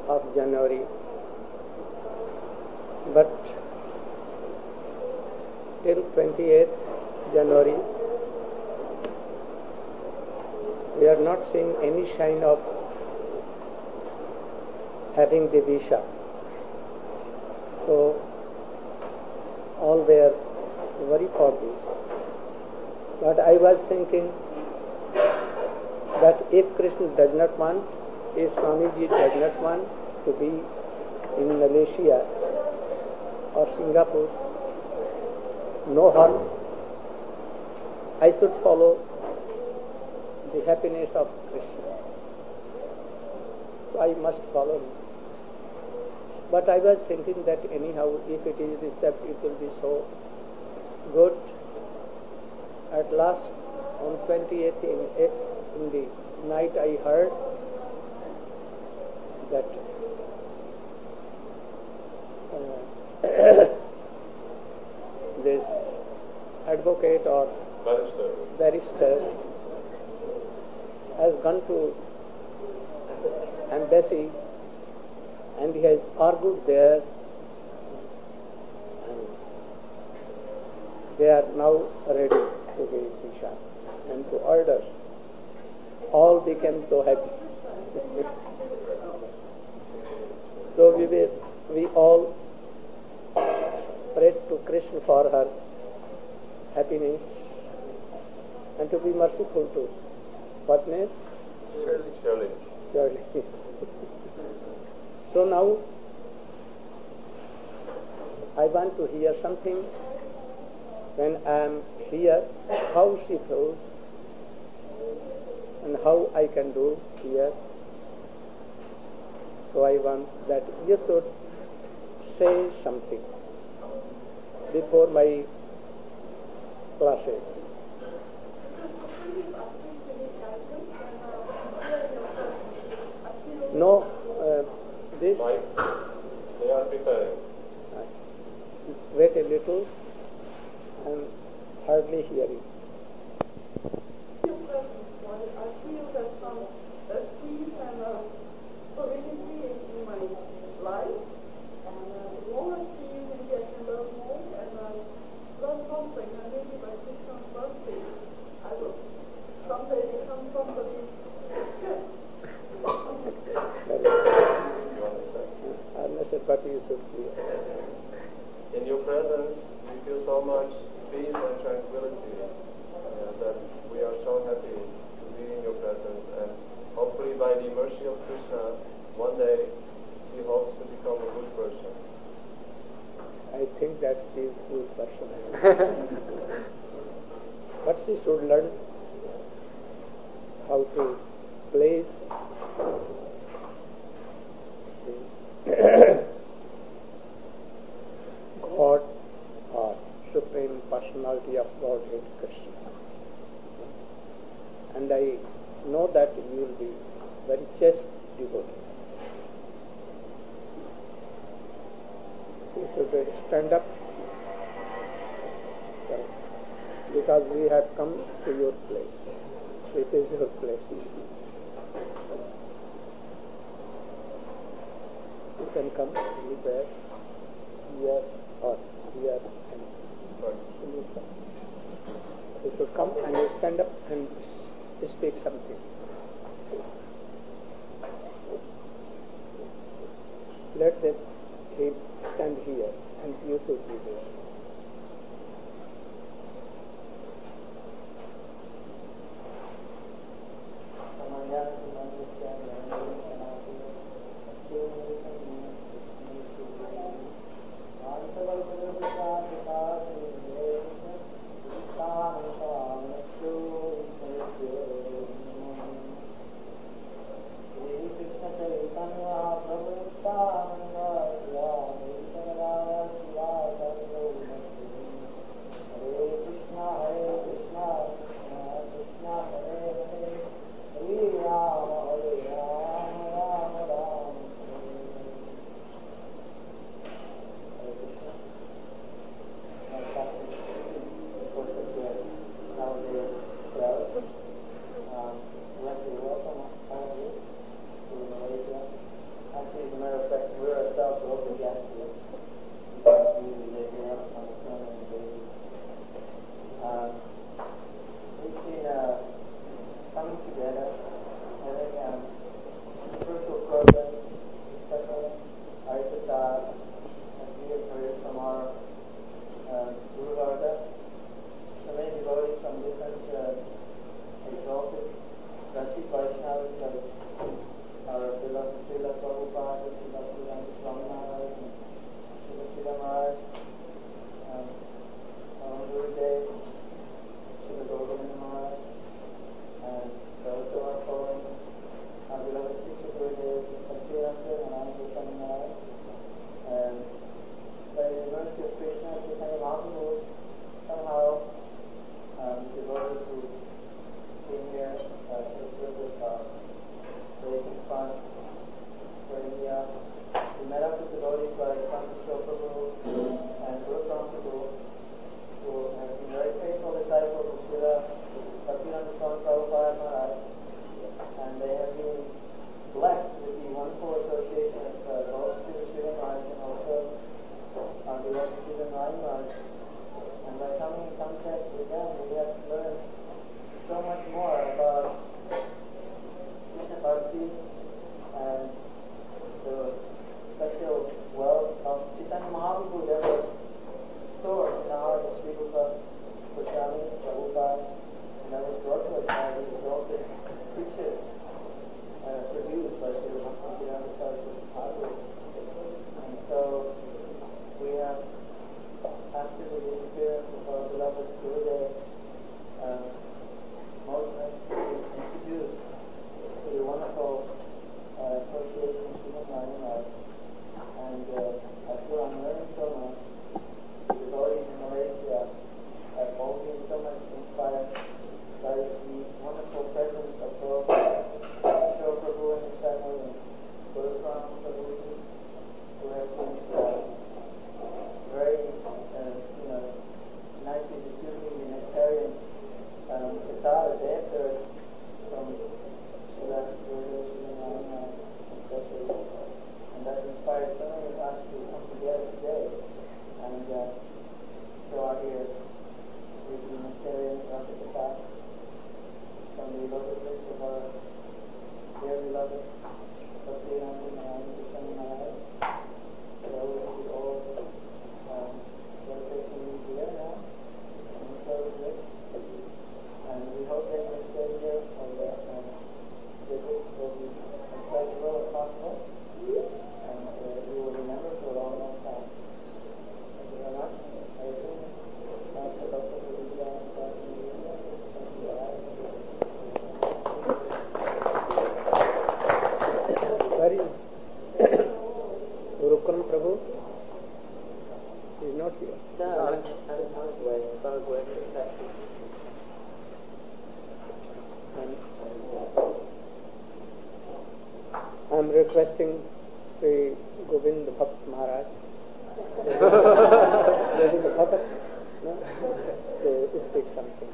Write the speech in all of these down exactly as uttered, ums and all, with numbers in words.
of January, but till twenty-eighth January we are not seeing any sign of having the visa. So all were very for this. But I was thinking that if Krishna does not want, if Swamiji does not want to be in Malaysia or Singapore, no harm. I should follow the happiness of Krishna. So I must follow him. But I was thinking that anyhow, if it is received, it will be so good. At last, on twenty-eighth in, in the night, I heard that uh, this advocate or barrister. barrister has gone to embassy and he has argued there, and they are now ready to give visa and to order. All became so happy. So we were, we all prayed to Krishna for her happiness and to be merciful to what name? Shirley. Shirley. Shirley. So now I want to hear something when I am here, how she feels and how I can do here. So I want that you should say something before my classes. No, uh, this. Mike, they are preparing. Wait a little. I am hardly hearing. I feel that some uh, peace and uh, serenity in my life, and uh, the more I see you, maybe I can learn more and uh, learn something, and maybe by Krishna's mercy, I will someday become somebody good. You understand? I understand what you should be. In your presence, we feel so much peace and tranquility uh, that we are so happy to be in your presence, and hopefully by the mercy of Krishna, one day she hopes to become a good person. I think that she is a good person. But she should learn how to place God or Supreme Personality of Godhead Krishna. And I know that you will be very chaste devotee. You should stand up because we have come to your place. This is your place. You can come anywhere, here or here, and you should come and you stand up and speak something. Let them he stand here and you should be there. Prabhu? He's not here. No, I'm, I'm on his way. He's on his way to the taxi. I'm, I'm requesting Sri Govind Bhakt Maharaj, Govind Bhakt, no? to speak something.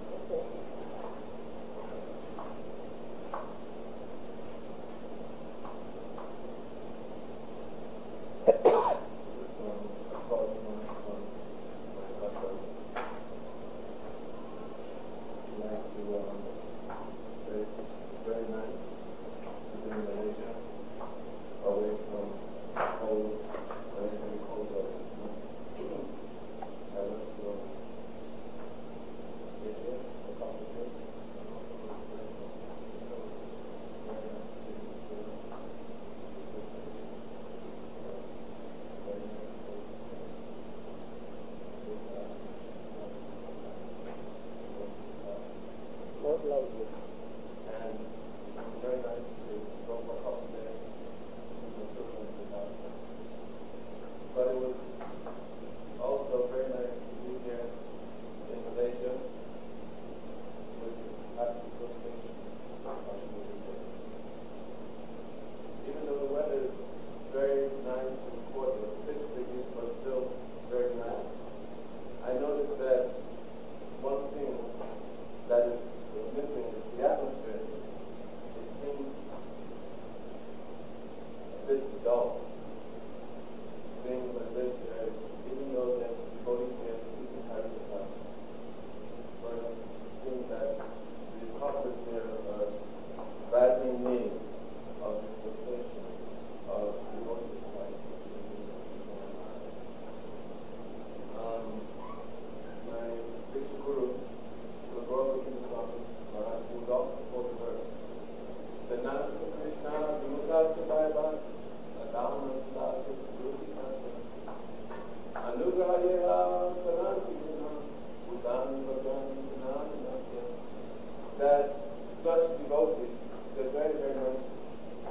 That such devotees, they're very, very merciful,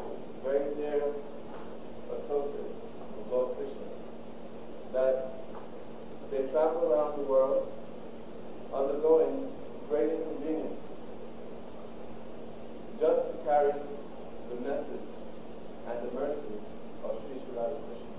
very dear associates of Lord Krishna, that they travel around the world undergoing great inconvenience just to carry the message and the mercy of Sri Sri Radha Krishna.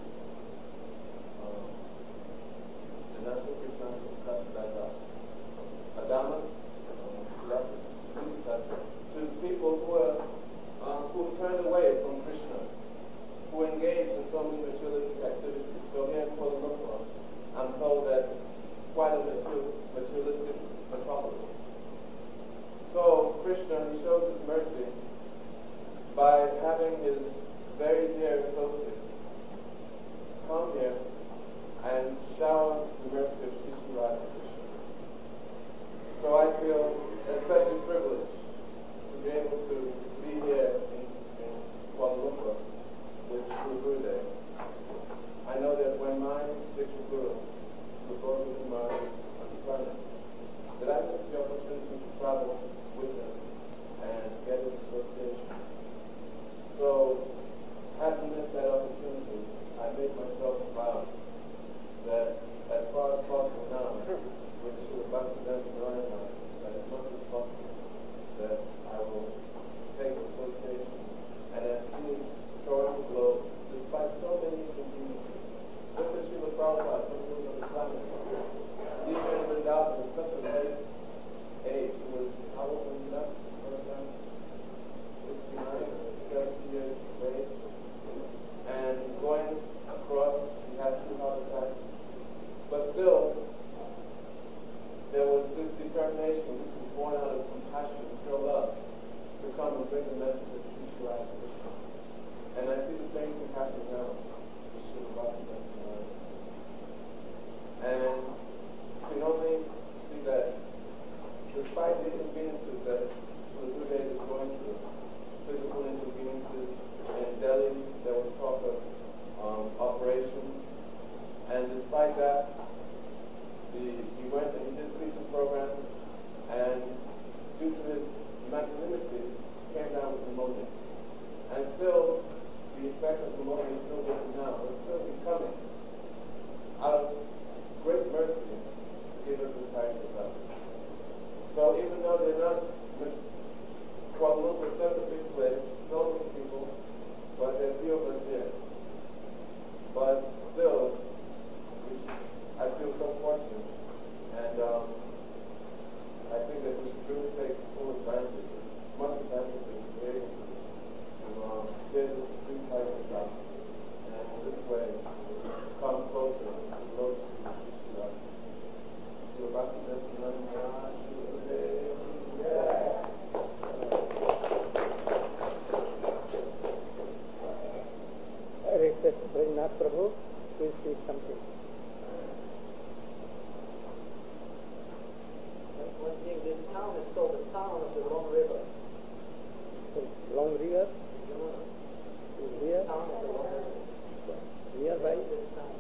request Brajnath Prabhu to speak something. One thing, this town is called the town of the Long River. So, Long River Yamuna. is here, Town of the Long River. nearby. This town.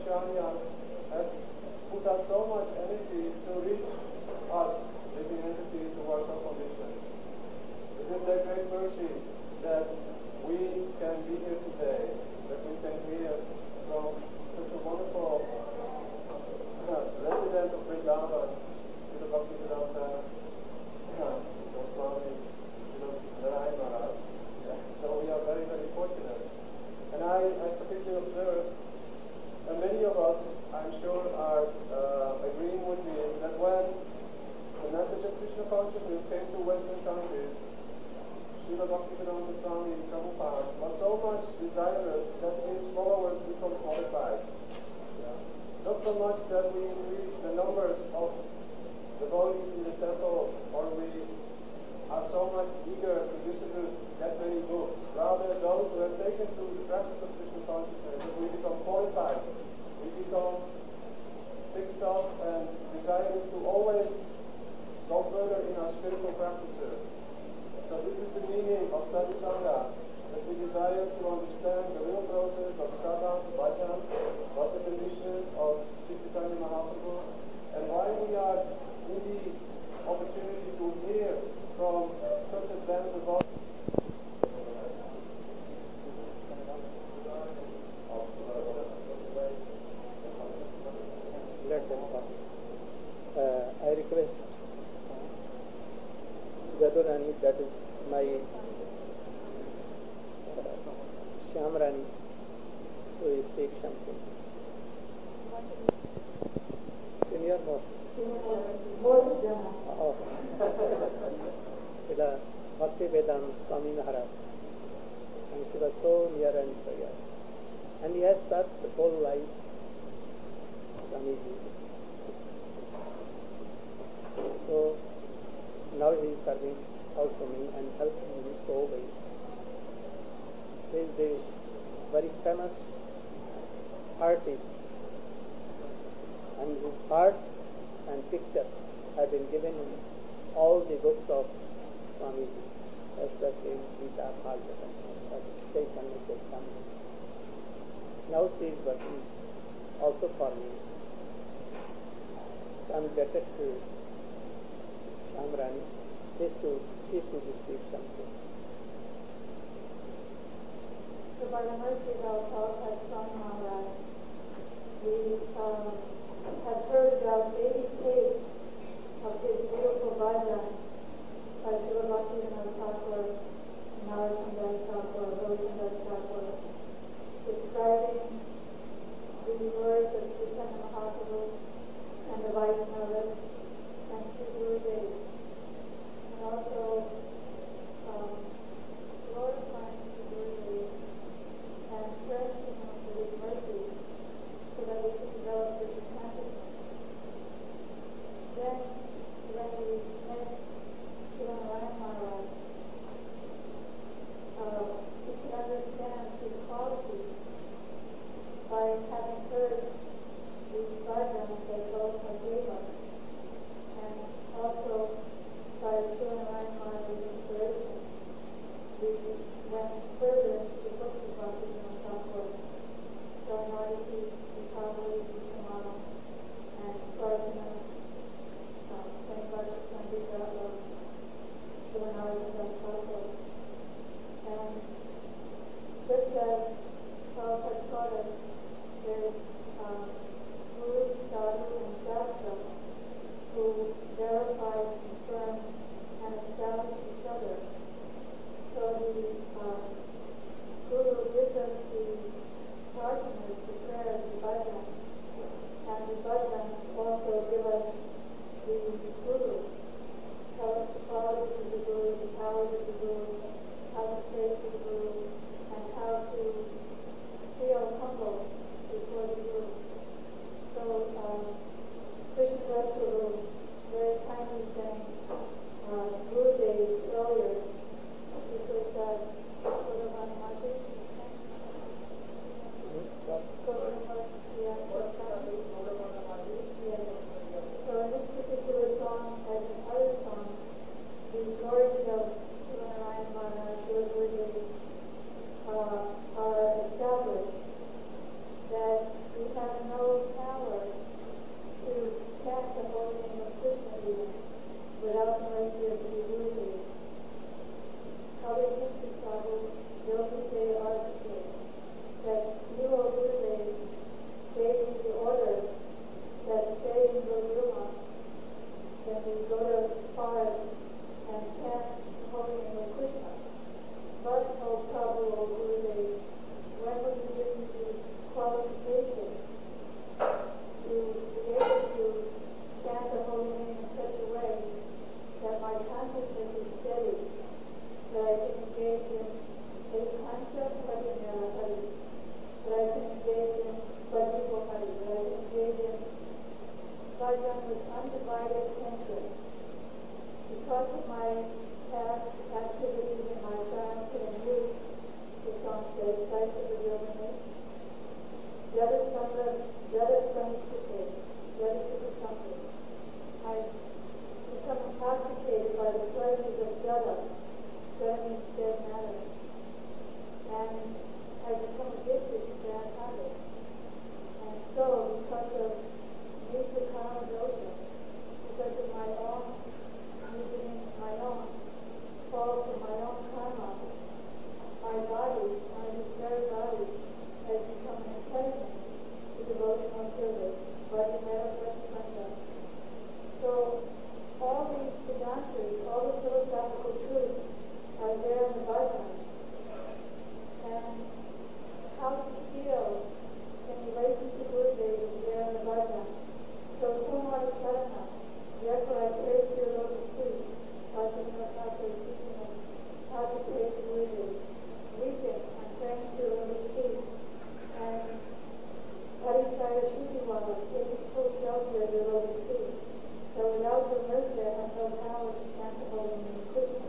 acharyas have put out so much energy to reach us, living entities who are so conditioned. It is their great mercy that we can be here today, that we can hear from such a wonderful uh, resident of Vrindavan, Srila Bhaktivedanta Goswami, Srila Narayan Maharaj. Yeah, so we are very, very fortunate. And I, I particularly observe, and many of us, I'm sure, are uh, agreeing with me, that when the message of Krishna consciousness came to Western countries, Srila Bhaktivedanta Swami Prabhupada was so much desirous that his followers become qualified. Yeah. Not so much that we increase the numbers of devotees in the temples, or we are so much eager to distribute that many books. Rather, those who have taken to the practice of Krishna consciousness, that we become qualified, we become fixed up and desirous to always go further in our spiritual practices. So this is the meaning of sadhusanga, that we desire to understand the real process of sadhana, bhajan, what is the mission of Sri Chaitanya Mahaprabhu, and why we are in the opportunity to hear from such advanced devotees. Let them come. Uh, I request Jadurani, that is my uh, Shyamrani, to speak something. Senior most. Oh. Srila Bhaktivedanta Swami Maharaj. And she was so near and so young. And he has served the whole life, Swamiji. So now he is serving also me and helping me so well. He is the very famous artist, and his arts and pictures have been given in all the books of Swamiji, especially in Gita, Bhagavatam, Chaitanya Charitamrita. Now she is working also for me. So I am indebted to Shyamrani. She should, she should speak something. So by the mercy of our Prabhupada Swami Maharaj, we um, have heard about eighty tapes of his beautiful bhajan by Srila Bhaktivinoda Thakur, Narottam Das Thakur, Roshan Das Thakur, describing the words of Chaitanya Mahaprabhu and the Vaishnavas and Sri Gurudev, and also um, glorifying Sri Gurudev and praying to him for his mercy so that we can develop this attentiveness. Then, when we met Srila Narayan Maharaj, uh, we could understand his qualities by having heard the bhajans that Prabhupada gave us, and also by Srila Narayan Maharaj's inspiration. We went further into the books of Bhaktivinoda Thakur, Sharanagati, Vikavali, Visamana, and Prajna, Saint Bhagavad Gita of Srila Narottam Das Thakur. And just as Prabhupada taught us, there's um, Guru, Sadhu, and Shastra who verify, confirm, and establish each other. So the uh, Guru gives us the prarthanas, the prayers, the bhajan, and the bhajan also give us the Guru, tell us the qualities of the Guru, the powers of the Guru, how to pray to the Guru, and how to feel humble before the Guru. So um, Krishna Das Guru very kindly saying uh, Guru days earlier, this was uh, Gauravamati, Gauravamati, yeah, so in this particular song, as in other songs, the glories of Srila Narayan Maharaj, Srila Gurudev, uh, are established. devotional service, Vajramaya Pratisanda. So all these Siddhantas, all the philosophical truths are there in the bhajan. And how to feel in relation to Gurudev is there in the bhajan. So Kumara Sadhana, therefore I praise your lotus feet, Vajramaya Thakur is teaching us how to praise Gurudev. Weeping and praying to your lotus feet. And Parisaya Shutiwala, taking full shelter of your lotus feet. So without your mercy, I have no power to stand to hold in the Krishna.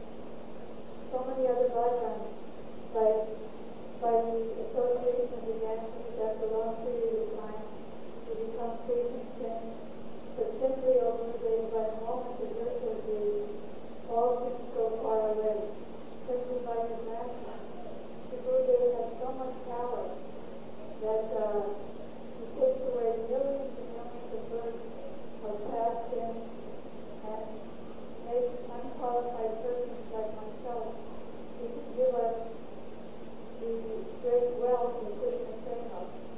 So many other bhajans, like by the association again, after a long period of time, to become free from sin, but simply over the by the moment of your surgery, all things go far away, simply by your grandson. The Gurudev has so much power that uh, he takes away millions and millions of births of past sin and makes unqualified persons like myself. He can give us the great wealth of Krishna Prema.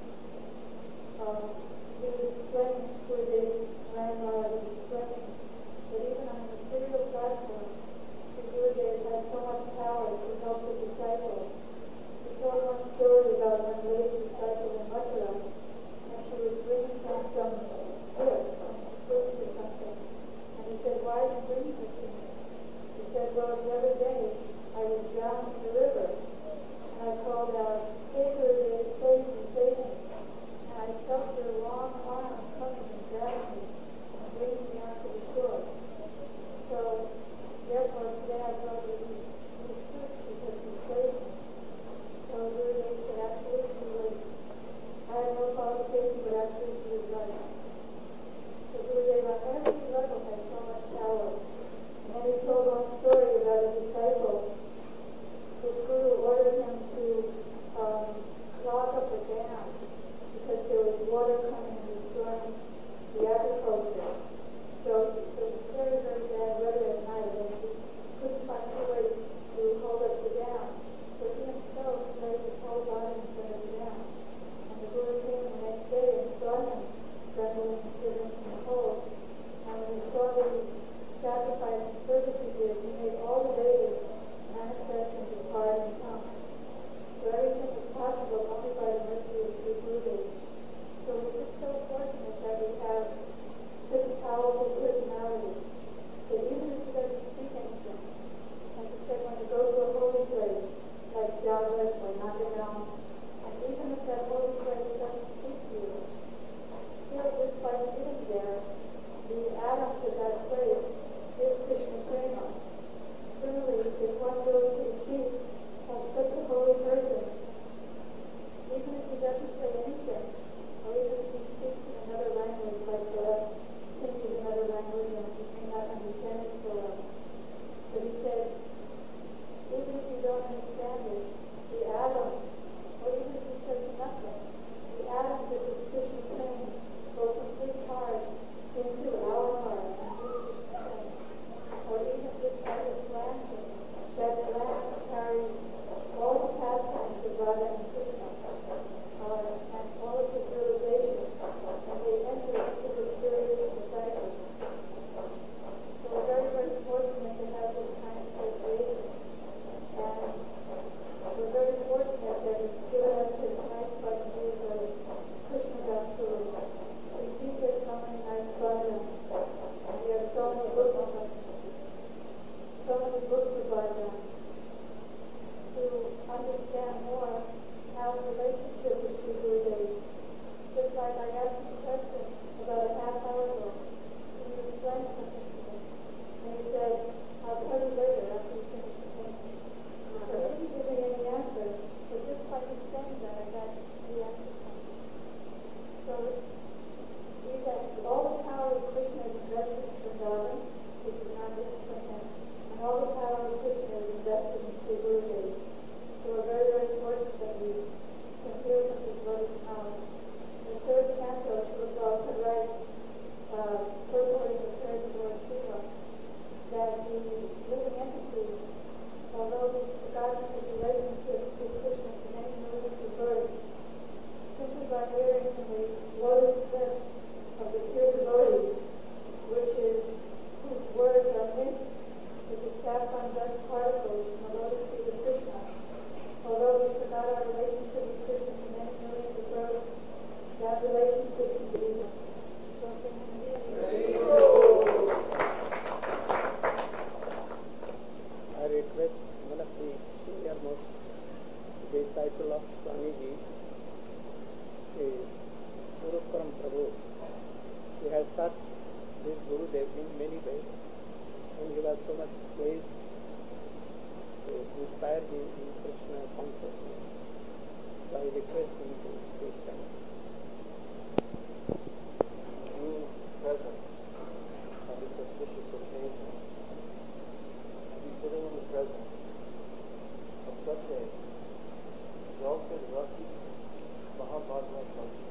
Um, he was explaining to the Rama, he was explaining that even on a material platform, the Gurudev has so much power to help the disciples. He told one story about one lady disciple in Mathura, and she was bringing home some gifts, some fruits or something. And he said, why are you bringing this to me? He said, well, the other day I was down in the river, and I called out, hey Gurudev, save me, save me. And I felt your long arm coming and grabbing me and bringing me onto the shore. So, therefore, today I brought you these, these fruits because you saved me. So Gurudev said, actually, she was, I had no qualification, but actually she was right. So Gurudev on every level has so much power. And then he told one story about a disciple. His Guru ordered him to um, clog up a dam because there was water coming and destroying the agriculture. So it was very, very bad weather at night, and he couldn't find any way to hold up the dam. So he himself laid his whole body in front of the dam. And the Guru came the next day and saw him trembling and shivering from the cold. And when he saw the sacrifice and service he did, he made all the Vedas manifest in his heart and tongue. So everything is possible only by the mercy of Sri Gurudev. So we're just so fortunate that we have such a powerful personality that even if he doesn't speak anything, like I said, when you go to a holy place, like Javas or Nandagaon, and even if that holy place doesn't speak to you, still just by sitting there, the atoms of that place is Krishna Prema. Similarly, if one goes to the feet of such a holy person, even if he doesn't say anything, or even if he speaks in another language, like for us, Hindi is another language, and we may not understand it so well. But he said, even if you don't understand it, the atom, or even if he says nothing, the atoms of his Krishna Prema go from his heart into our heart and do Krishna Prema. Or even just like a lantern, that the lantern carries all the pastimes of Radha and Krishna, uh, and all of his realizations. so much ways to inspire him in Krishna consciousness by requesting to speak Tamil. Being present on this auspicious occasion, to be sitting in the presence of such a exalted Rasi Mahabhagavad Vaishnava,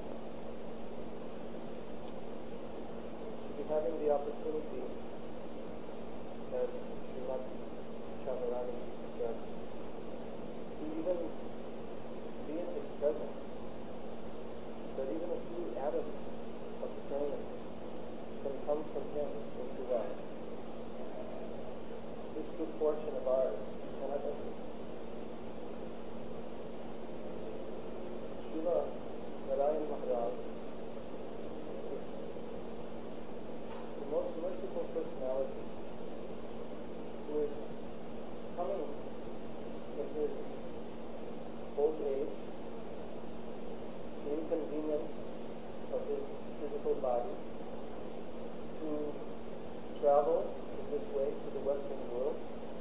to be having the opportunity, as Srimati Chamarani said, to even be in his presence, that even a few atoms of prana can come from him into us. This good fortune of ours cannot envy. Srila Narayan Maharaj is the most merciful personality who is coming in his old age, the inconvenience of his physical body, to travel in this way to the Western world,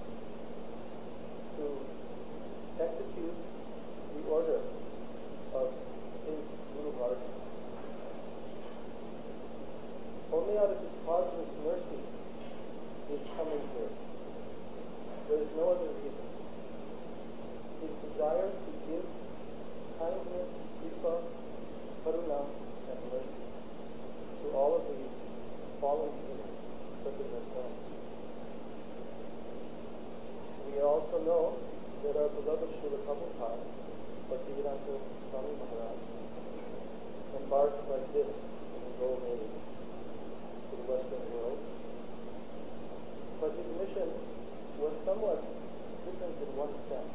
to execute the order of his Guru Maharaj. Only out of his causeless mercy he is coming here. There is no other reason. His desire to give kindness, kripa, karuna, and mercy to all of these fallen beings, such as ourselves. We also know that our beloved Srila Prabhupada, Bhaktivedanta Swami Maharaj, embarked like this in his old age to the Western world. But his mission was somewhat different in one sense.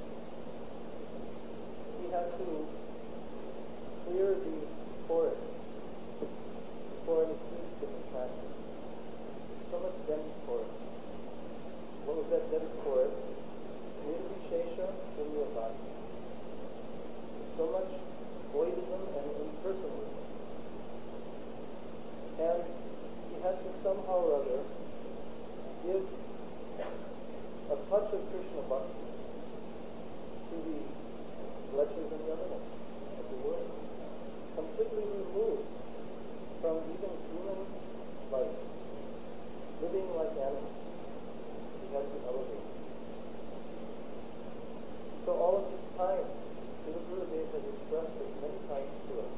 He had to clear the forest before any seeds could be planted. So much dense forest. What was that dense forest? Nirvishesha Punyavadi. So much voidism and impersonalism. And he had to somehow or other give a touch of Krishna Bhakti to the lectures and government of the world. Completely removed from even human life, living like animals. He had to elevate. So all of this time, Srila Gurudev has expressed this many times to us,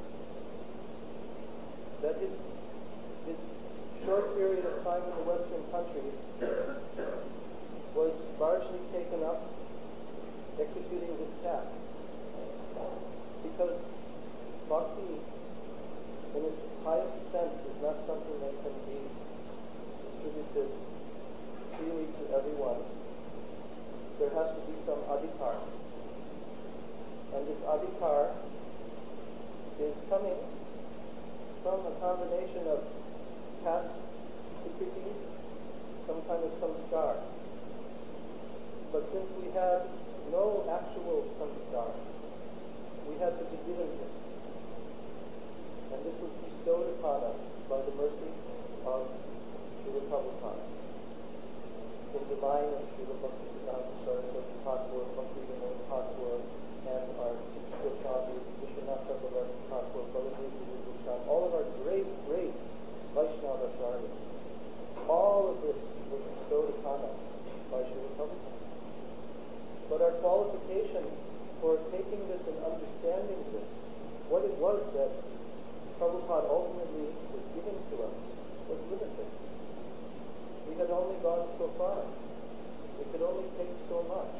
that his, his short period of time in the Western countries was largely taken up executing this task. Because bhakti, in its highest sense, is not something that can be distributed freely to everyone. There has to be some adhikar. And this adhikar is coming from a combination of past sukriti, some kind of samskar. But since we had no actual samskar, we had to be given this. And this was bestowed upon us by the mercy of Srila Prabhupada. In the line of Srila Bhaktivedanta Saraswati Thakur, Bhaktivinoda Thakur, and our Goswami, Vishwanath Chakravarti Thakur, Baladev Goswami, all of our great, great Vaishnava Acharyas, all of this was bestowed upon us by Srila Prabhupada. But our qualification for taking this and understanding this, what it was that Prabhupada ultimately was giving to us, was limited. We had only gone so far. We could only take so much.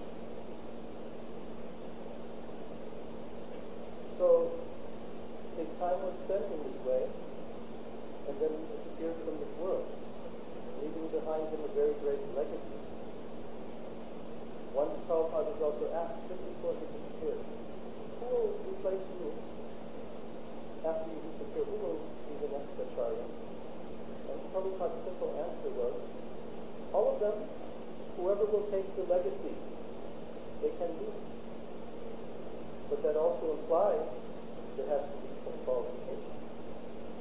So his time was spent in this way, and then he disappeared from this world, leaving behind him a very great legacy. Once Prabhupada was also asked, just before he disappeared, who will replace you after you disappear? Who will be the next Acharya? And Prabhupada's simple answer was, all of them, whoever will take the legacy, they can do. But that also implies there has to be some qualification.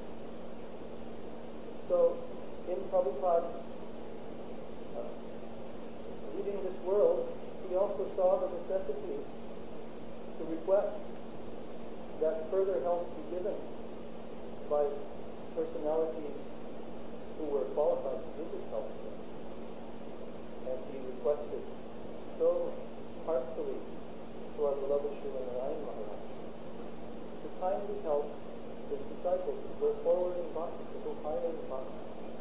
So, in Prabhupada's uh, further help be given by personalities who were qualified to give this help to him. And he requested so heartfully to our beloved Srila Narayan Maharaj to kindly help his disciples to go forward in bhakti, to go higher in bhakti.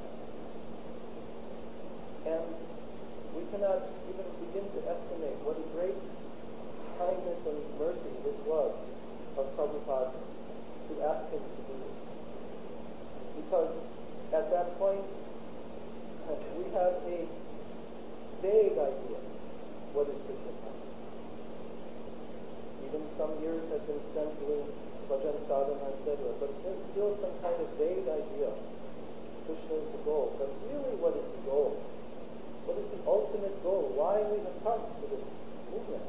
And we cannot even begin to estimate what a great kindness and mercy this was of Prabhupada to ask him to do this. Because at that point, we have a vague idea what is Krishna consciousness. Even some years have been spent doing bhajan sadhana, et cetera, but there's still some kind of vague idea. Krishna is the goal. But really, what is the goal? What is the ultimate goal? Why we have come to this movement?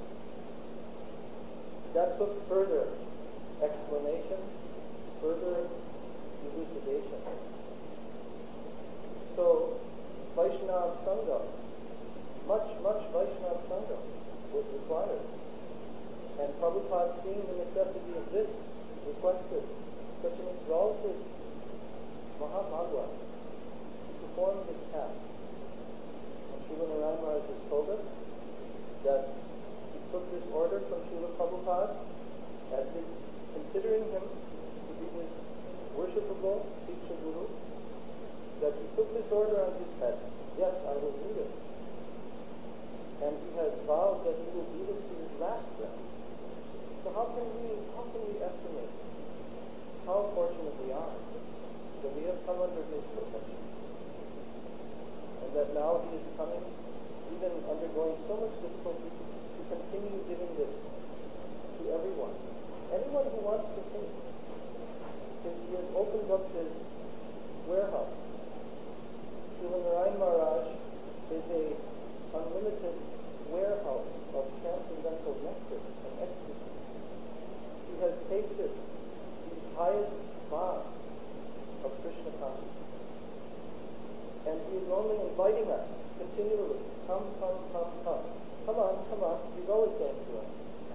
That took further explanation, further elucidation. So, Vaishnava Sangha, much, much Vaishnava Sangha was required. And Prabhupada, seeing the necessity of this, requested such an exalted Mahabhagavad to perform this task. And Srila Narayan Maharaj has told us that he took this order from Srila Prabhupada as his, considering him to be his worshipable Diksha Guru, that he took this order on his head. Yes, I will do this. And he has vowed that he will do this to his last breath. So how can we how can we estimate how fortunate we are that we have come under his protection, and that now he is coming, even undergoing so much difficulty, to continue giving this to everyone, anyone who wants to think. Because he has opened up his warehouse. Srila Narayan Maharaj is a unlimited warehouse of transcendental nectar and ecstasy. He has tasted the highest bond of Krishna consciousness. And he is only inviting us continually, come, come, come, come. Come on, come on. He's always saying to us.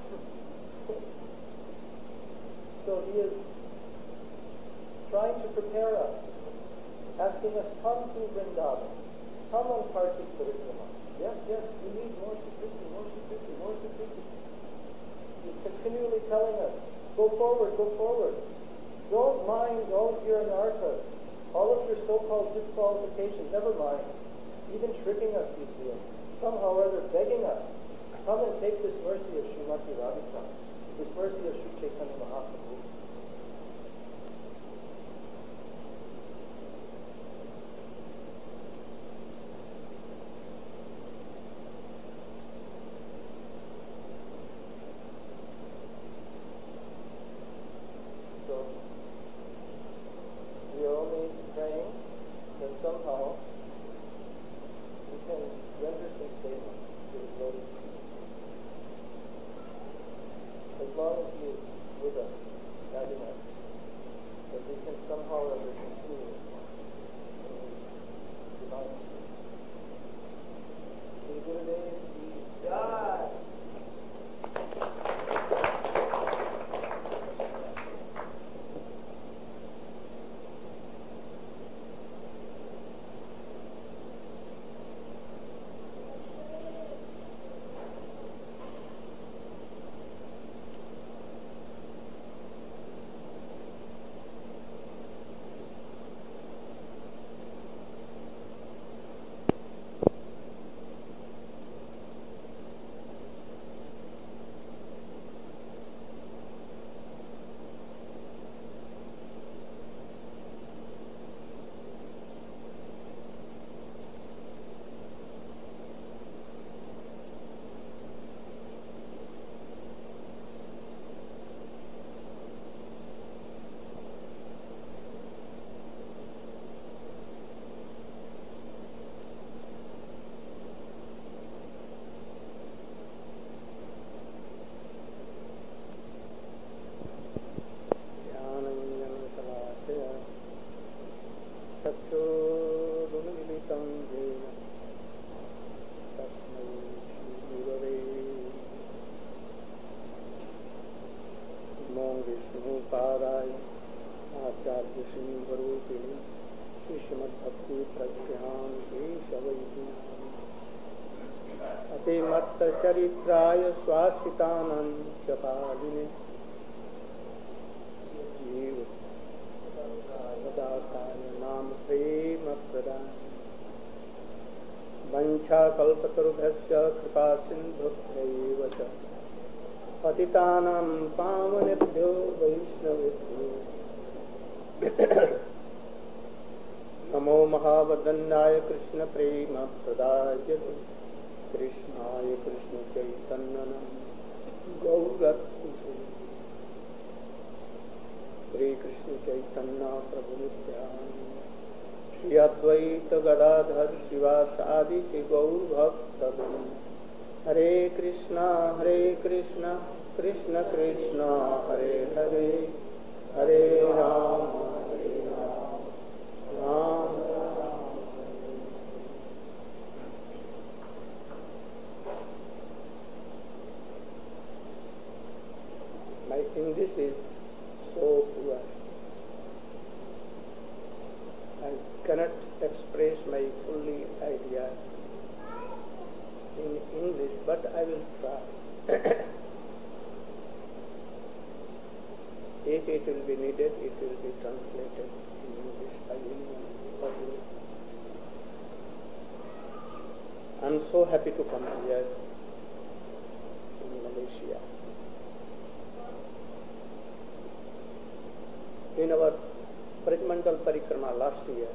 So he is trying to prepare us, asking us, come to Vrindavan, come on Kartik Parikrama. Yes, yes, we need more Sukriti, more Sukriti, more Sukriti. He's continually telling us, go forward, go forward. Don't mind all of your anarthas, all of your so-called disqualifications, never mind. Even tricking us, he's doing. Somehow or other begging us, come and take this mercy of Srimati Radhika, this mercy of Sri Chaitanya Mahaprabhu. आचार्य सिंहरूपिणी श्री श्रीमद्भक्ति प्रज्ञान केशवैज्ञान अतिमत्त चरित्राय स्वासितानं चपालिने जीव दाताय नाम प्रेम प्रदान वंशाकल्पतरुभ्यश्च कृपा सिन्धुभ्यैव च पतितानां पावनेभ्यो वैष्णवेभ्यो नमो महावदन्याय कृष्ण प्रेम प्रदाय कृष्णाय कृष्ण चैतन्य गौरत्से श्री कृष्ण चैतन्य प्रभु नित्यानंद श्री अद्वैत गदाधर शिवासादि श्री गौर भक्तवृंद हरे कृष्णा हरे कृष्णा कृष्ण कृष्णा हरे हरे हरे राम हरे Ram Ram Ram My English is so poor. I cannot express my fully idea in English, but I will try. If it will be needed, it will be translated in English by anyone for you. I am so happy to come here in Malaysia. In our Brajmandal Parikrama last year,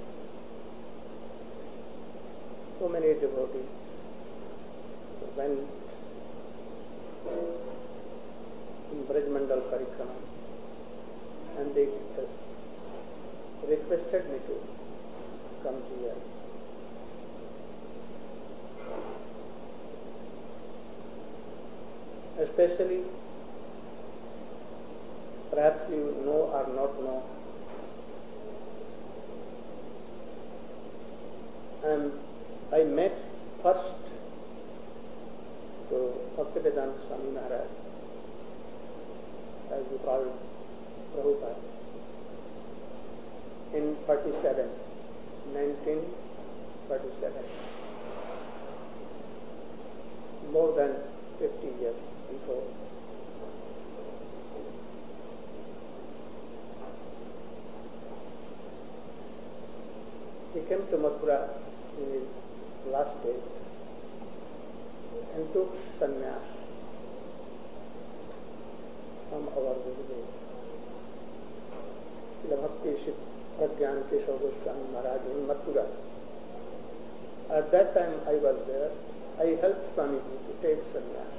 so many devotees went in Brajmandal Parikrama and they uh, requested me to come here. Especially, perhaps you know or not know, and I met first to Bhaktivedanta Swami Maharaj, as we call Prabhupada, in forty-seven, nineteen forty-seven, more than fifty years before. He came to Mathura in his last days and took sannyas from our Gurudev, Srila Bhakti Pragyan Keshav Goswami Maharaj in Mathura. At that time I was there. I helped Swamiji to take sannyas.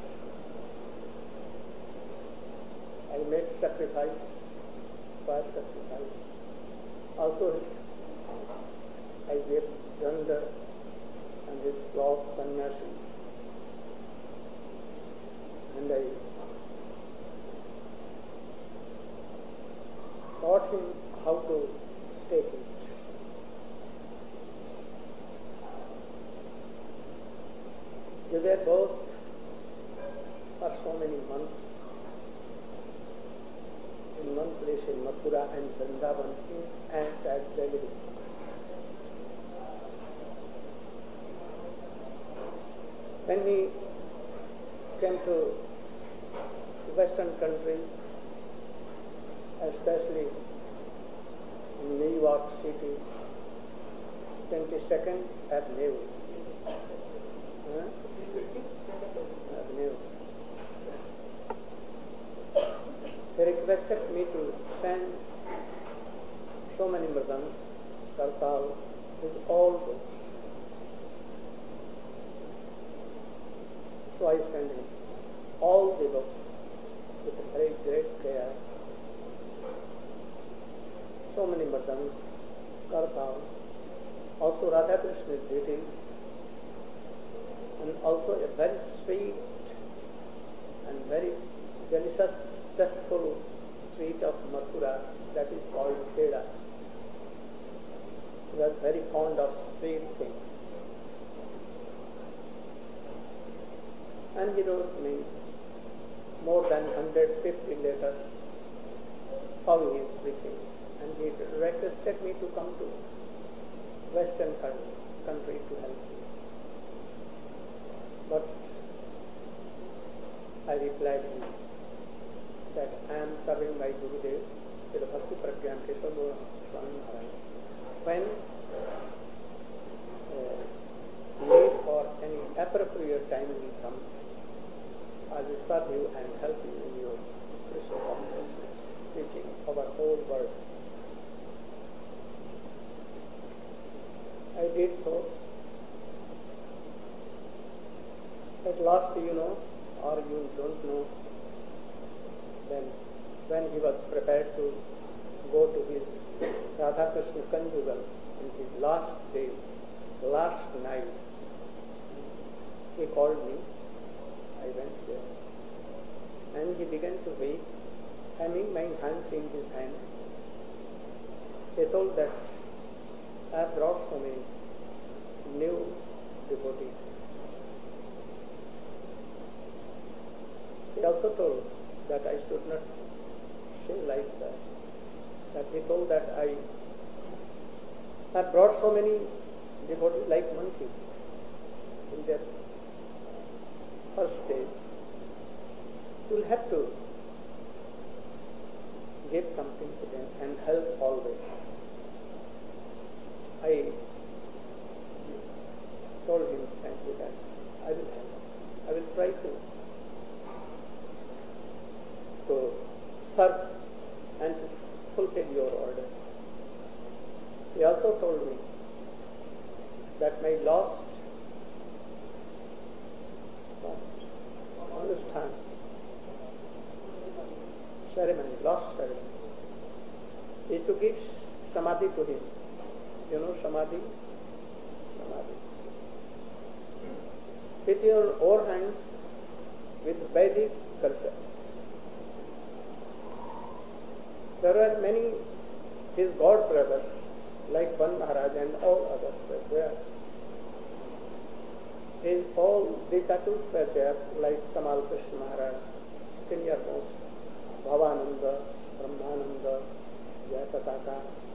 I made sacrifice, fire sacrifice. Also I gave Ganga and his cloth sannyasi, and I taught him how to take it. We were both for so many months in one place in Mathura and Vrindavan and at Delhi. When we came to Western countries, especially in New York City, twenty-second Avenue, huh? Avenue. They requested me to send so many mridang, kartal, with all books. So I sent him all the books with very great care. So many mridang, kartal, also Radha Krishna's duties, and also a very sweet and very delicious, zestful sweet of Mathura that is called Kheda. He was very fond of sweet things. And he wrote me more than one hundred fifty letters how he is preaching and he requested me to come to Western country to help him. But I replied him that I am serving my Gurudev, Srila Bhakti Pragyan Keshava Swami Maharaj. When uh, need or any appropriate time will come, I will serve you and help you in your Krishna consciousness, teaching our whole world. I did so. At last, you know, or you don't know, then when he was prepared to go to his Radha Krishna conjugal in his last day, last night, he called me. I went there. And he began to weep, having my hands in his hand. He told that I have brought so many new devotees. He also told that I should not say like that. That he told that I have brought so many devotees like monkeys in their first stage. You will have to give something to them and help always. I told him frankly that I will help. I will try to to serve and to fulfill your order. He also told me that my lost Anushthan ceremony, lost ceremony, is to give samadhi to him. You know samadhi? Samadhi. With your own hands, with Vedic culture. There are many his god brothers, like Van Maharaj and all others were there. His all disciples were there, like Kamal Krishna Maharaj, senior most, Bhavananda, Brahmananda, Jayapataka,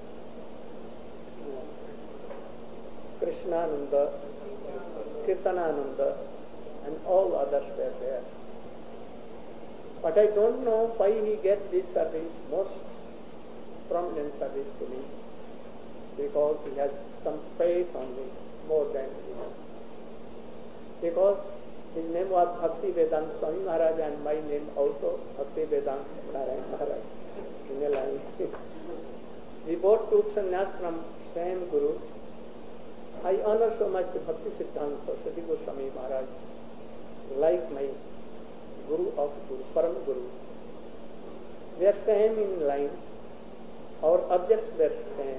Krishnananda, Kirtanananda, and all others were there. But I don't know why he gets this service, most prominent service to me, because he has some faith on me more than enough. Because his name was Bhakti Vedanta Swami Maharaj and my name also Bhakti Vedanta Narayan Maharaj in a line. We both took sannyas from same Guru. I honor so much Bhakti Siddhanta Saraswati Goswami Maharaj, like my Guru of Guru, Param Guru. We are same in line. Our objects were same.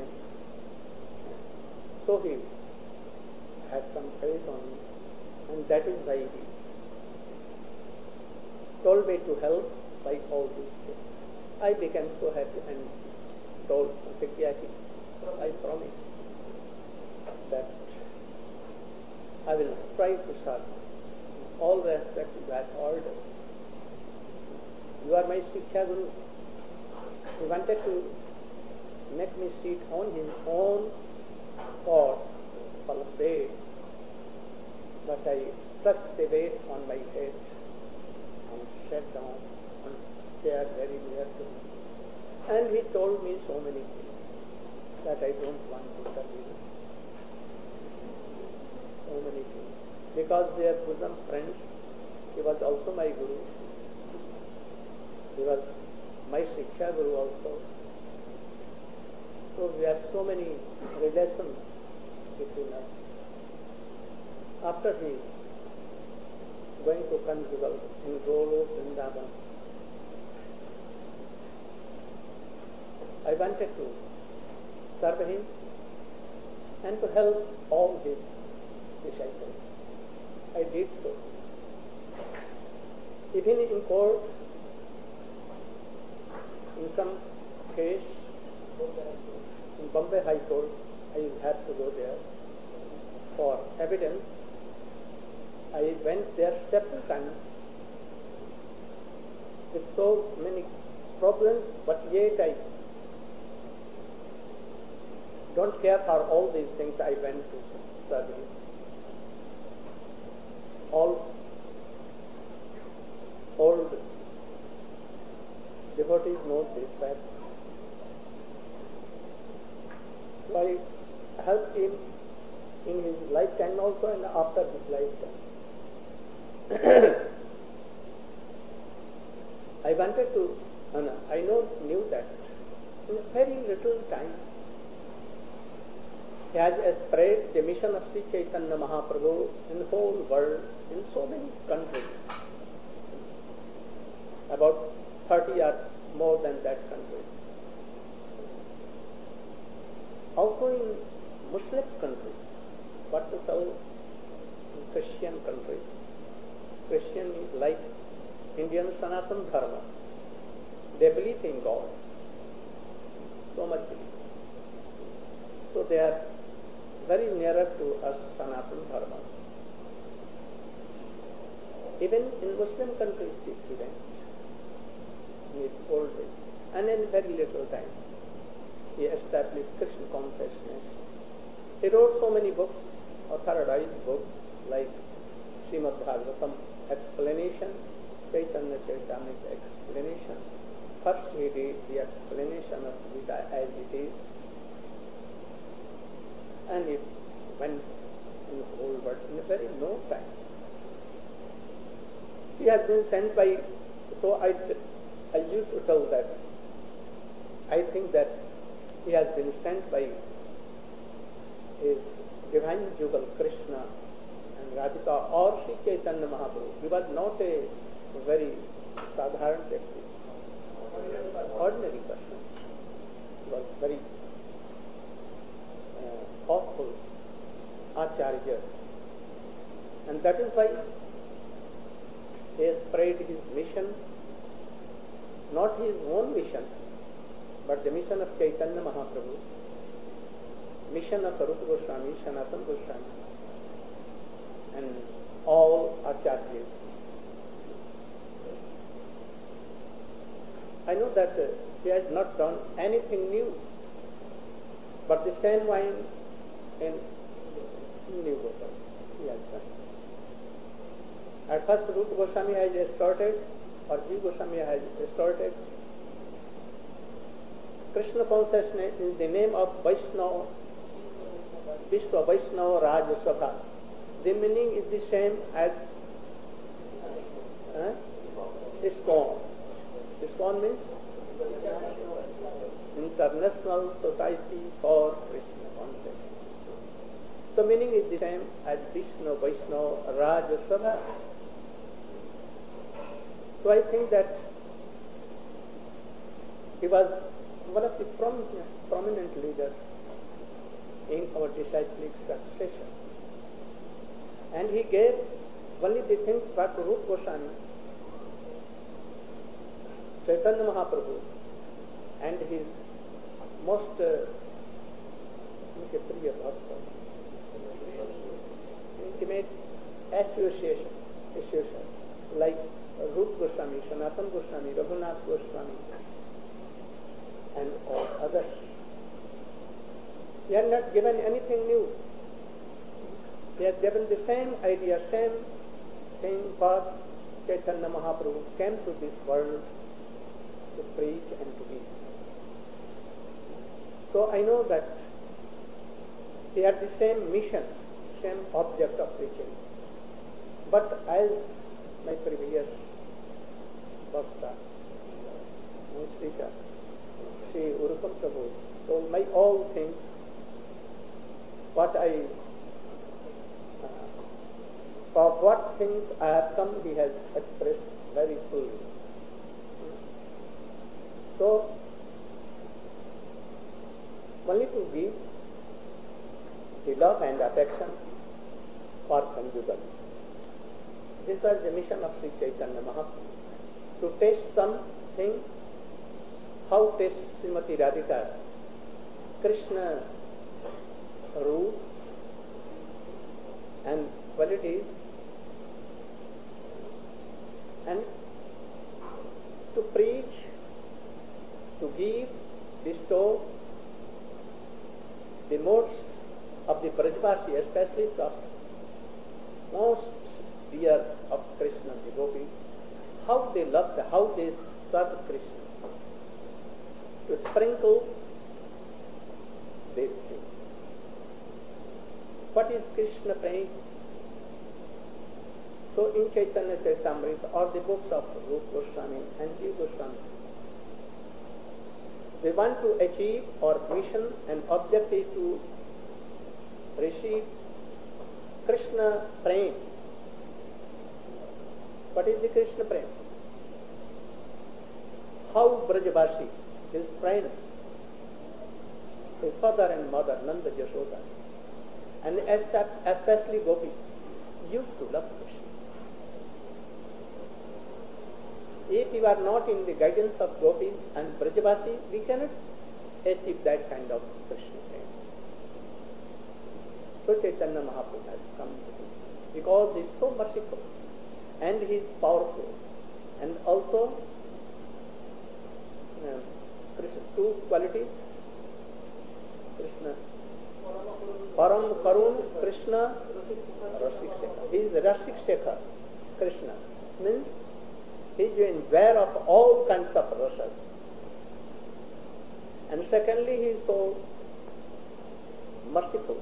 So he had some faith on me, and that is why he told me to help by all these things. I became so happy and told Satyaki, I promise that I will try to serve all the aspects of that order. You are my Siksha Guru. He wanted to make me sit on his own cot for a bed, but I stuck the weight on my head and sat down on a chair very near to him. And he told me so many things that I don't want to tell you. So many things. Because they are bosom friends. He was also my Guru. He was my Siksha Guru also. So we have so many relations between us. After he going to conjugal in Golo, Vrindavan, I wanted to serve him and to help all his disciples. I did so. Even in court, in some case, in Bombay High Court, I had to go there for evidence. I went there several times with so many problems, but yet I don't care for all these things. I went to study. All old devotees know this fact. So I helped him in his lifetime also and after his lifetime. I wanted to, uh, no, I know, knew that in very little time he has spread the mission of Sri Chaitanya Mahaprabhu in the whole world, in so many countries, about thirty or more than that countries. Also in Muslim countries, what to tell in Christian countries. Christian is like Indian Sanatana Dharma. They believe in God. So much belief. So they are very nearer to us Sanatana Dharma. Even in Muslim countries he went in his old days. And in very little time he established Krishna consciousness. He wrote so many books, authorized books like Srimad Bhagavatam explanation, Chaitanya Charitamrita explanation. First he did the explanation of Gita as it is, and it went in the whole world in a very no time. He has been sent by, so I, I used to tell that, I think that he has been sent by his divine Jugal Krishna and Radhika or Sri Chaitanya Mahaprabhu. He was not a very sadharan व्यक्ति, ordinary person. He was very uh, thoughtful Acharya, and that is why he has spread his mission, not his own mission, but the mission of Chaitanya Mahaprabhu, mission of Rupa Goswami, Sanatana Goswami, and all Acharyas. I know that uh, he has not done anything new, but the same wine in new bottle he has done. At first Rupa Goswami has started, or Jiva Goswami has started Krishna consciousness in the name of Vaishnava, Vishwa Vaishnava Raja Sabha. The meaning is the same as uh, ISKCON. ISKCON means International Society for Krishna Consciousness. The meaning is the same as Vishnu Vaishnava Raja Sabha. So I think that he was one of the prominent, prominent leaders in our disciplic succession. And he gave only the things what Rupa Goswami, Chaitanya Mahaprabhu, and his most uh, intimate association, association like Rupa Goswami, Sanatana Goswami, Raghunath Goswami, and all others. He had not given anything new. He has given the same idea, same thing what Chaitanya Mahaprabhu came to this world to preach and to give. So I know that he had the same mission, same object of preaching. But as my previous Bhakta, my speaker, Sri Urupam Prabhu, told my all things, what I For what things I have come, he has expressed very fully. So, only to give the love and affection for conjugal. This was the mission of Sri Chaitanya Mahaprabhu. To taste something, how taste Srimati Radhika, Krishna root and qualities, and to preach, to give, bestow, the modes of the Brajvasi, especially the most dear of Krishna, the gopis, how they loved, how they served Krishna, to sprinkle these things. What is Krishna praying? So in Chaitanya Charitamrita or the books of Rupa Goswami and Jiva Goswami, we want to achieve our mission and objective to receive Krishna praying. What is the Krishna praying? How Brajavasi, his friends, his father and mother, Nanda Yashoda, and especially Gopis, used to love Krishna. If we are not in the guidance of Gopis and Brajavasi, we cannot achieve that kind of Krishna praying. So Chaitanya Mahaprabhu has come to him because he is so merciful and he is powerful, and also uh, Krishna, two qualities. Krishna Param Karun Krishna Rasik Shekhar. He is Rasik Shekhar. Krishna means he is aware of all kinds of rasas. And secondly, he is so merciful.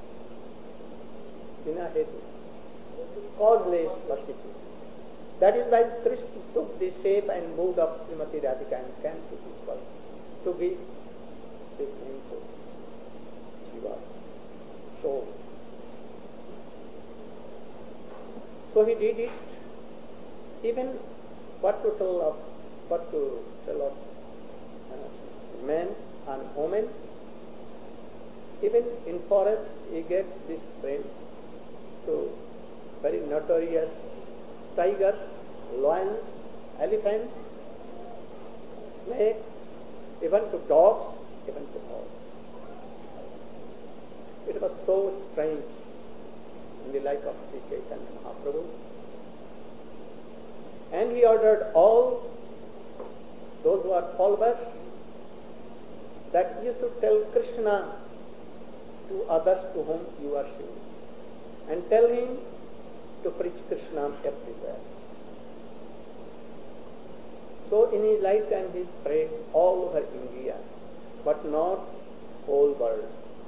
Bina hetu. Causeless merciful. That is why Krishna took the shape and mood of Srimati Radhika and came to this world to give this name to Shiva. So, so he did it. Even what to tell of, what to tell of uh, men and women. Even in forest, he gave this frame to very notorious tigers, lions, elephants, snakes, even to dogs, even to all. It was so strange in the life of Sri Chaitanya Mahaprabhu. And he ordered all those who are followers that you should tell Krishna to others to whom you are singing, and tell him to preach Krishna everywhere. So in his lifetime he prayed all over India, but not whole world.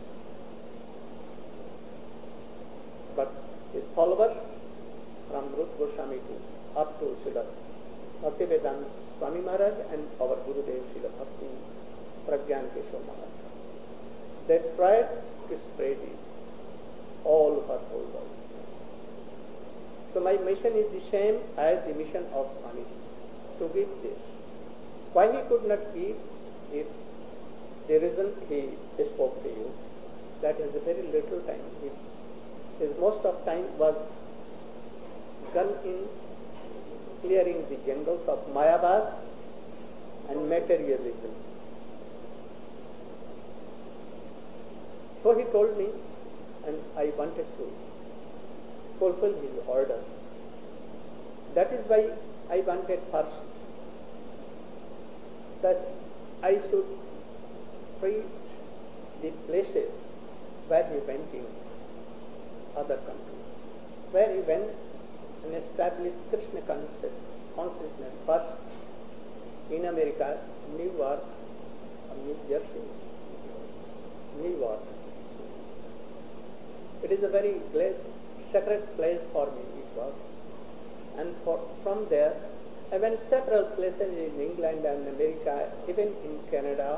But his followers from Rupa Goswami to up to Srila Bhaktivedanta Swami Maharaj and our Gurudev Srila Bhakti Pragyan Keshav Maharaj, they tried to spread it all over whole world. So my mission is the same as the mission of Swami, to give this. Why he could not give? If the reason he spoke to you, that is a very little time. His most of time was done in clearing the jungles of Mayabad and materialism. So he told me, and I wanted to fulfill his order. That is why I wanted first that I should preach the places where he went in other countries, where he went and established Krishna concept, consciousness first in America, New York, or New Jersey, New York. It is a very place, sacred place for me, it was. And for, from there, I went several places in England and America, even in Canada,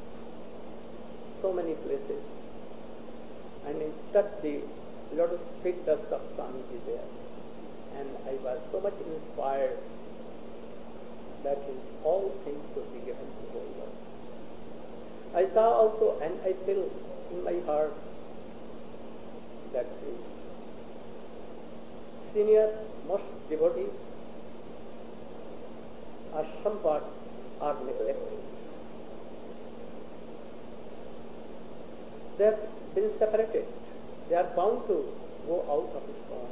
so many places. And I touched the lotus feet dust of Swamiji there. And I was so much inspired that is all things should be given to the whole world. I saw also, and I feel in my heart, that the senior most devotees are somewhat are neglected. They have been separated. They are bound to go out of ISKCON.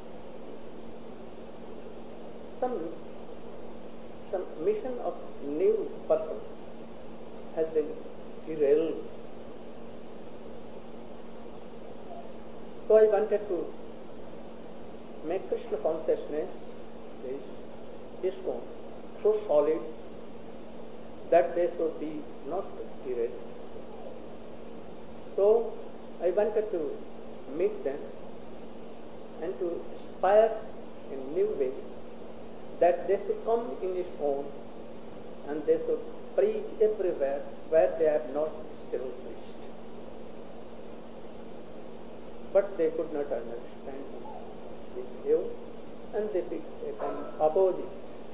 Some, some mission of new person has been derailed So I wanted to make Krishna consciousness, this ISKCON, so solid that they should be not derailed. So I wanted to meet them and to inspire in new way that they should come in ISKCON and they should preach everywhere where they have not still preached. But they could not understand this view and they became opposite.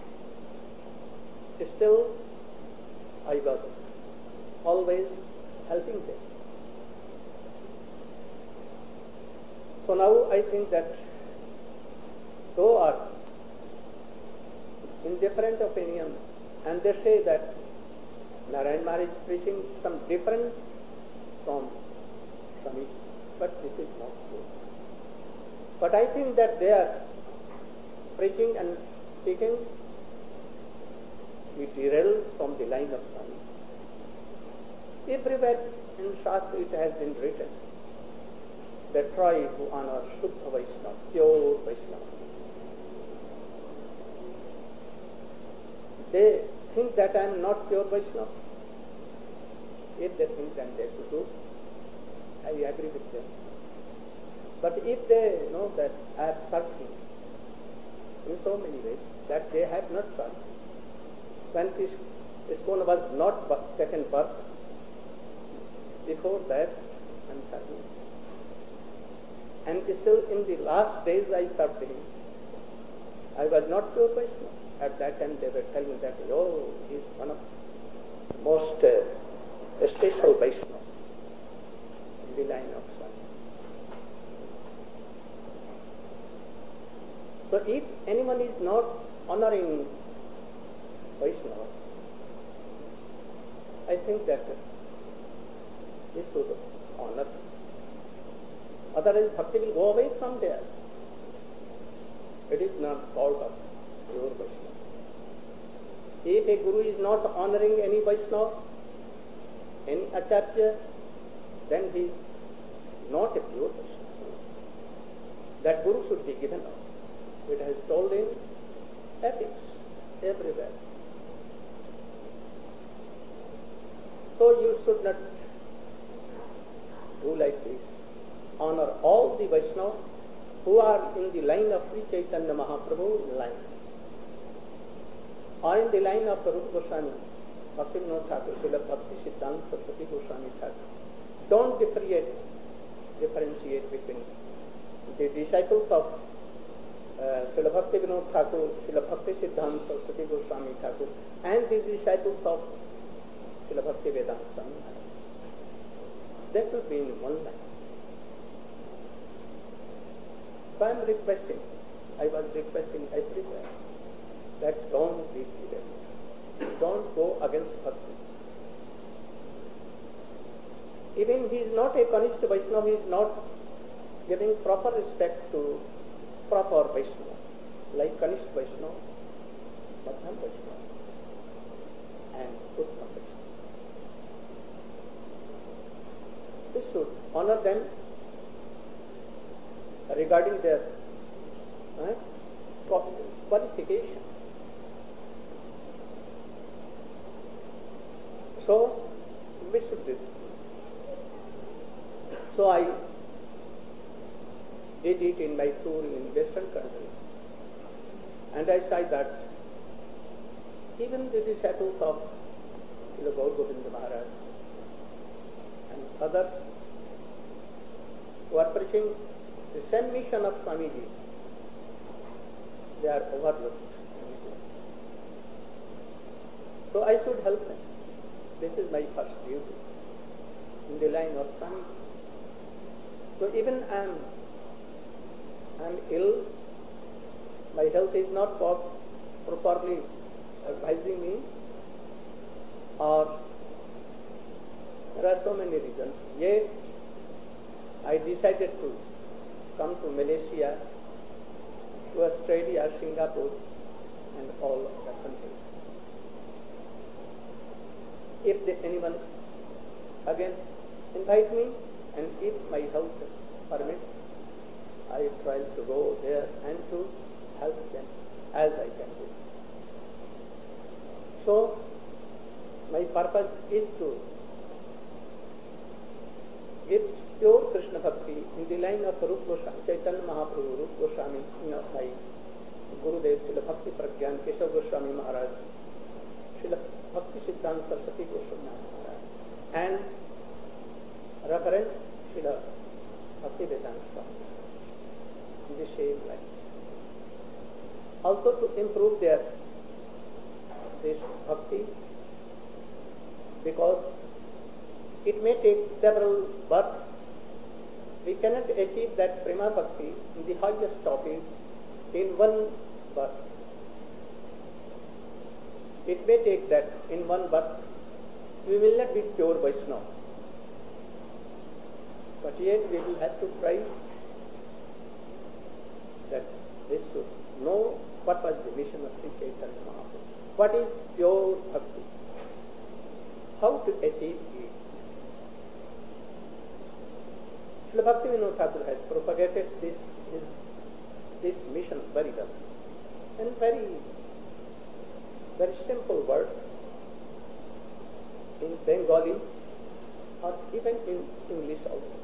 Still, I was always helping them. So now I think that though are in different opinions, and they say that Narayan Maharaj is preaching some difference from Swami, but this is not true. But I think that they are preaching and speaking, we derail from the line of Swami. Everywhere in Shastra it has been written that try to honor Shuddha Vaishnava, pure Vaishnava. They think that I am not pure Vaishnava. If they think, then they should do. I agree with them. But if they know that I have served him in so many ways that they have not served, when this ISKCON was not taken birth, before that I am serving. And still in the last days I served him. I was not pure Vaishnava. At that time they were telling me that, oh, he is one of the most uh, special Vaishnava in the line of Swami. So if anyone is not honoring Vaishnava, I think that he should honor. Otherwise bhakti will go away from there. It is not called of pure Vaishnava. If a guru is not honoring any Vaishnava, any Acharya, then he is not a pure Vaishnava. That guru should be given up. It has told in ethics everywhere. So you should not do like this. Honor all the Vaishnavas who are in the line of Sri Chaitanya Mahaprabhu line, or in the line of Rupa Goswami, Bhaktivinoda Thakur, Srila Bhakti Siddhanta Saraswati Goswami Thakur. Don't differentiate, differentiate between the disciples of uh, Srila Bhaktivinoda Thakur, Srila Bhakti Siddhanta Saraswati Goswami Thakur, and the disciples of Srila Bhakti Vedanta Swami Maharaj. That will be in one line. So I am requesting, I was requesting everywhere that don't be derailed. Don't go against Bhakti. Even he is not a Kanishta Vaishnava, he is not giving proper respect to proper Vaishnava, like Kanishta Vaishnava, Madhyam Vaishnava, and Uttam Vaishnava. We should honor them regarding their uh, qualification. So, we should do. So I did it in my tour in Western countries. And I said that even the disciples of Srila Gaur Govinda Maharaj and others who are preaching the same mission of Swamiji, they are overlooked. So I should help them. This is my first duty in the line of Swamiji. So even I am I am ill, my health is not properly advising me, or there are so many reasons. Yet I decided to come to Malaysia, to Australia, Singapore, and all other countries. If the, anyone again invite me, and if my health permits, I try to go there and to help them as I can do. So, my purpose is to give pure Krishna Bhakti in the line of Rupa Goswami, Chaitanya Mahaprabhu, Rupa Goswami, you know, my Gurudev, Srila Bhakti Pragyan, Keshav Goswami Maharaj, Srila Bhakti Siddhanta Saraswati Goswami Maharaj, and reference Srila Bhakti Vedanta Swami in the same line. Also to improve their this bhakti, because it may take several births. We cannot achieve that prema bhakti in the highest topic in one birth. It may take that in one birth. We will not be pure Vaishnava. But yet we will have to try that they should know what was the mission of Sri Chaitanya Mahaprabhu. What is pure bhakti? How to achieve it? Srila Bhaktivinoda Thakur has propagated this, this, this mission very well. And very, very simple words in Bengali or even in English also.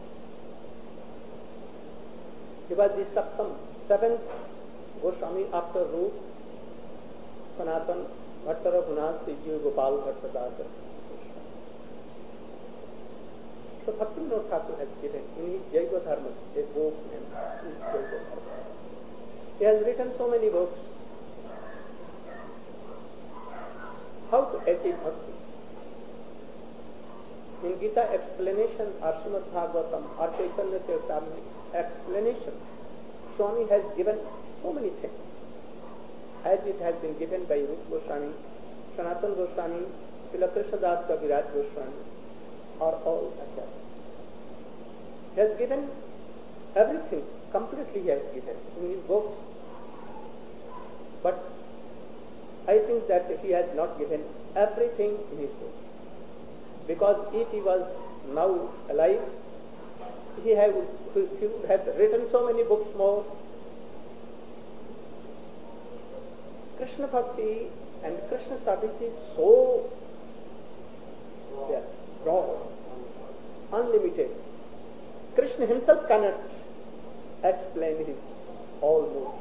He was the Saptam, seventh Goswami after Rup, Sanatan, Bhatta Raghunath, Siju, Gopal, Bhattadasa. So Bhaktivinoda Thakur has given in his Jaiva Dharma a book named his Jaiva Dharma. He has written so many books. How to achieve bhakti? In Gita explanation, or Srimad Bhagavatam, or Chaitanya Charitamrita explanation, Swami has given so many things, as it has been given by Rupa Goswami, Sanatana Goswami, Srila Krishnadas Kaviraj Goswami, or all others. He has given everything, completely he has given in his books. But I think that he has not given everything in his books. Because if he was now alive, he, have, he would have written so many books more. Krishna Bhakti and Krishna service is so yeah, broad, unlimited. Krishna himself cannot explain his all moods.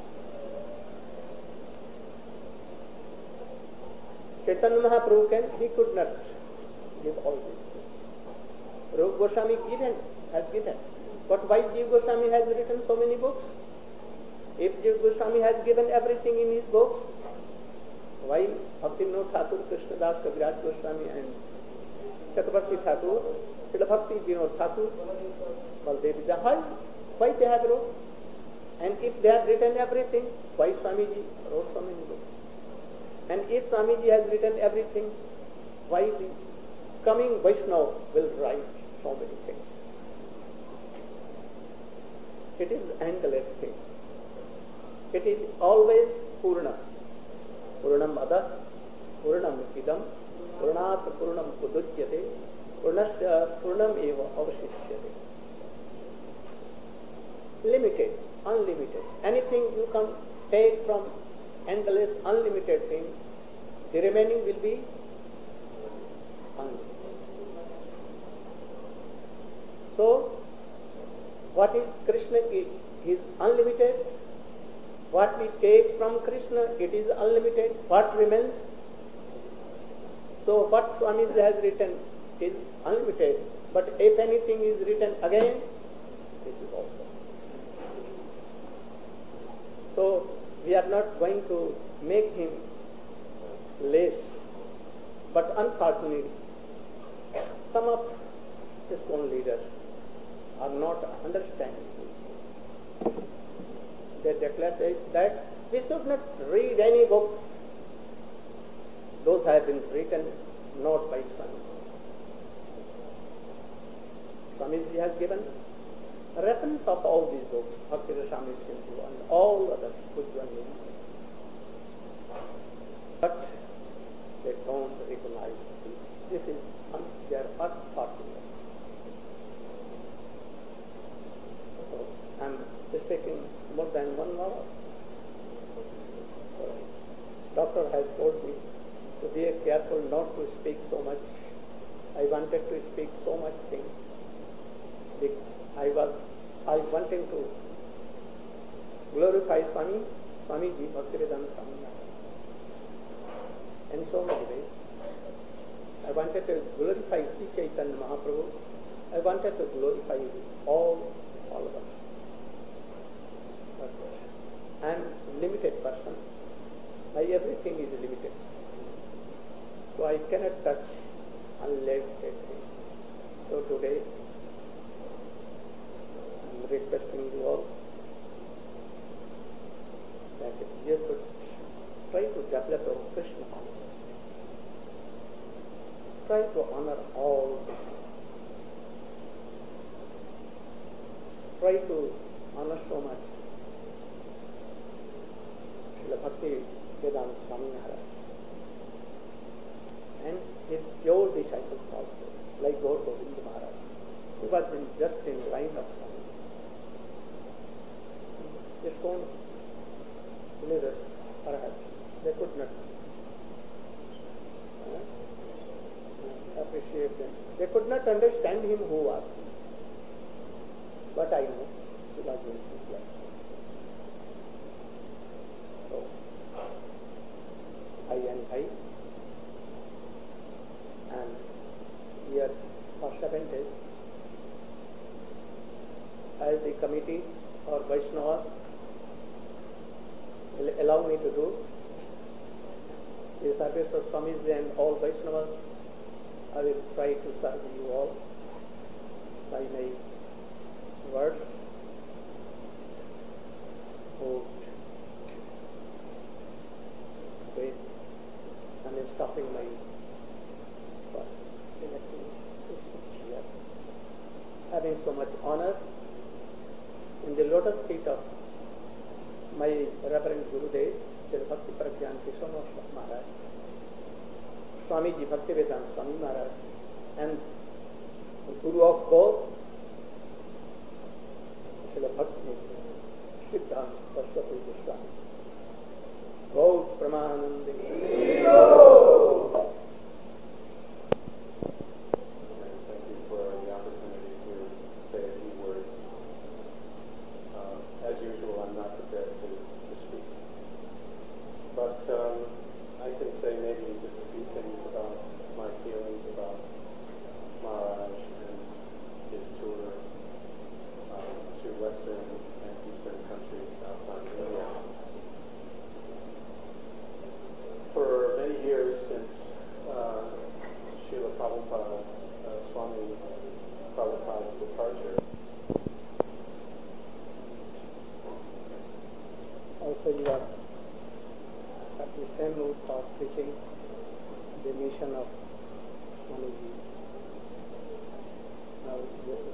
Chaitanya Mahaprabhu can, he could not give all this. Rupa Goswami given, has given. But why Jiva Goswami has written so many books? If Jiva Goswami has given everything in his books, why Bhaktivinoda Thakur, Krishnadas Kaviraj Goswami and Chakravarti Thakur, Srila Bhakti Vinod Thakur, Baldev Jahal, why they have wrote? And if they have written everything, why Swamiji wrote so many books? And if Swamiji has written everything, why the coming Vaishnava will write so many things? It is endless thing. It is always Purna. Purnam Adah, Purnam Idam, Purnat Purnam Udujyate, Purnasya Purnam Eva Avashishyate. Limited, unlimited. Anything you can take from endless, unlimited thing, the remaining will be unlimited. So, what is Krishna is, is unlimited. What we take from Krishna, it is unlimited. What remains? So what Swami has written is unlimited. But if anything is written again, this is also. So we are not going to make him less. But unfortunately, some of his own leaders are not understanding. They declare that we should not read any books. Those have been written not by Swami. Swamiji has given a reference of all these books, Bhakti Rasami Sindhu and all others, Pujjani. But they don't recognize this is their unfortunate. So, I'm respecting taking more than one hour. So, doctor has told me to be careful not to speak so much. I wanted to speak so much things. I was, I wanted to glorify Swami, Swamiji, Bhaktivedanta Swami Maharaj. In so many ways. I wanted to glorify Sri Chaitanya Mahaprabhu. I wanted to glorify all, all of us. But I am a limited person. My everything is limited. So I cannot touch unlimited things. So today, I am requesting you all that you should try to develop a Krishna consciousness. Try to honor all Krishna. Try to honor so much Srila Bhaktivedanta Swami Maharaj and his pure disciples also, like Gaur Govinda Maharaj, who was in, just in line of Swami. Just don't believe it, perhaps. They could not uh, appreciate them. They could not understand him who was. But I know he was in his life. So, I and I, and here for seven days, as the committee or Vaishnava will allow me to do the service of Swamiji and all Vaishnavas, I will try to serve you all by my words, moved with, and in stopping my work. Here, having so much honor in the lotus feet of my Reverend Gurudev, Sri Bhakti Pragyan Kishore Maharaj, Swamiji Bhaktivedanta Swami Maharaj, and the Guru of both, Srila Bhakti Siddhanta Saraswati Goswami. Gaur Pramanandi. Thank you for the opportunity to say a few words. Uh, as usual, I'm not prepared to, to speak. But um, I can say maybe just a few things about my feelings about Maharaj and his tour um, to Western and Eastern countries outside of India. For many years since uh, Srila Prabhupada, uh, Swami Prabhupada's departure, Also you are at the same route of preaching the mission of Swamiji. Now,